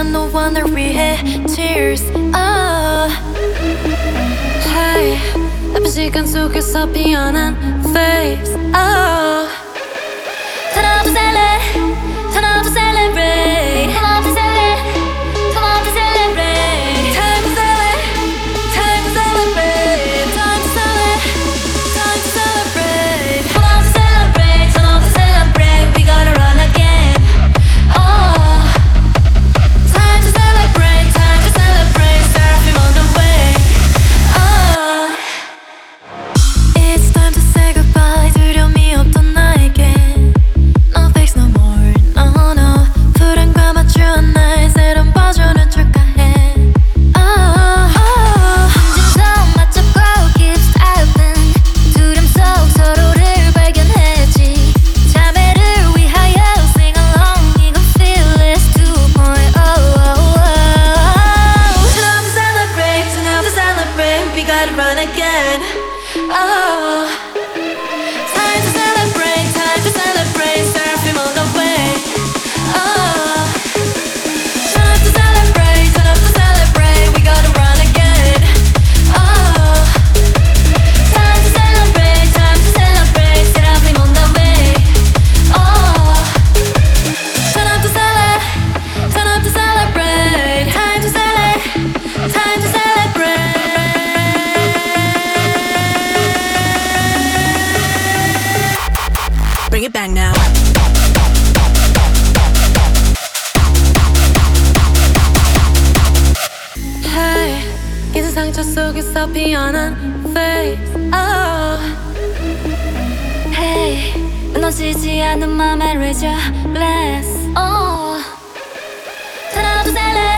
너와 날 위해 Cheers. Hey, 나쁜 시간 속에서 피어난 Face. Turn up to celebrate, turn up to celebrate, turn up to celebrate, turn up to celebrate. Time to celebrate, time to celebrate, time to celebrate, time to celebrate. Turn up to celebrate, turn up to celebrate. We gotta run again. Time to celebrate, time to celebrate. Seraphim on the way. It's time to say goodbye. 두려움이 없던 나에게. No fix no more, no no. 불안과 맞추는 날 새로운 버전을 출가해. 심장 맞잡고 keep stepping. 두려움 속 서로를 발견했지. 자매를 위하여 sing along. 이건 fearless 2.0. Time to celebrate, time to celebrate. We gotta run again. Time to celebrate, time to celebrate. Seraphim on the way. Time to celebrate, time to celebrate. We gotta run again. Time to celebrate, time to celebrate. Seraphim on the way. Turn up to celebrate, turn up to celebrate. Time to celebrate, time to celebrate. Bring it back now. Hey, 이제 상처 속에서 피어난 Face. Hey, 무너지지 않는 맘에 raise your glass. Turn up to celebrate.